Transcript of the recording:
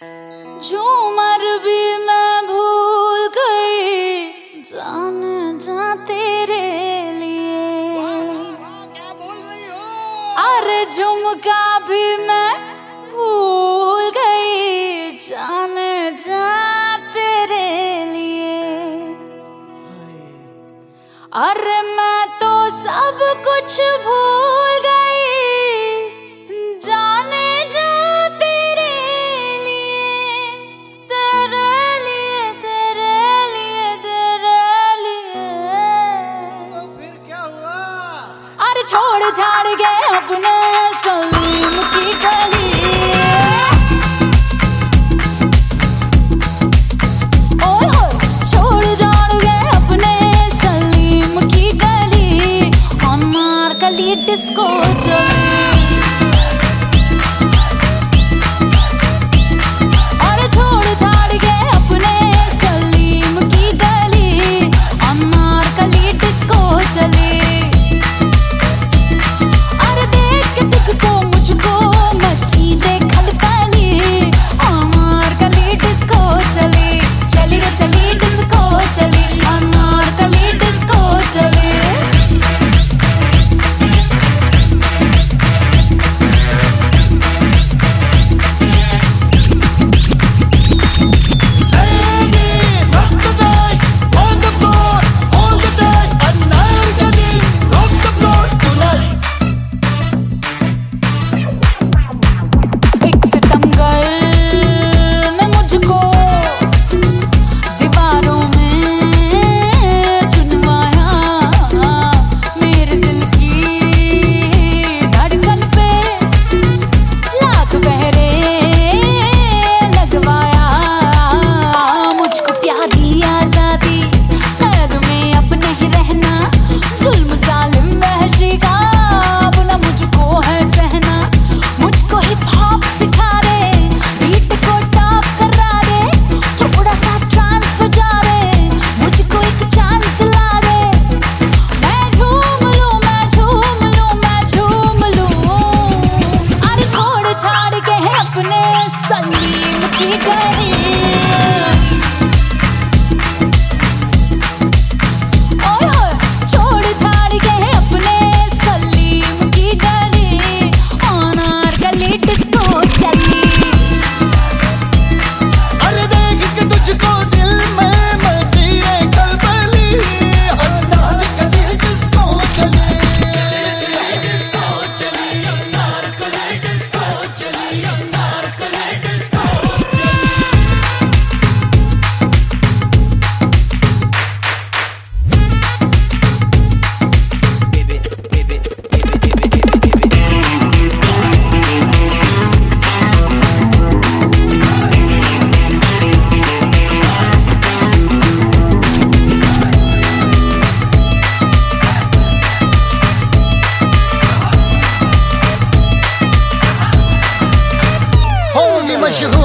झूमर भी मैं भूल गई जाने जा तेरे लिए। क्या बोल रही हो? अरे झुमका भी मैं भूल गई जाने जा तेरे लिए। अरे मैं तो सब कुछ भूल गई जाने जा तेरे लिए, तेरे लिए, तेरे लिए, तेरे लिए। तो फिर क्या हुआ? अरे छोड़ छाड़ के अपने सलीम की गली, ओए होए छोड़ छाड़ के अपने सलीम की गली, अनारकली डिस्को चली। अरे छोड़ छाड़ के अपने सलीम की गली, अनारकली डिस्को चली। अरे देख के तुझको मुझको मची रे खलबली, अनारकली डिस्को चली, चली रे चली डिस्को चली, अनारकली डिस्को चली। मशहूर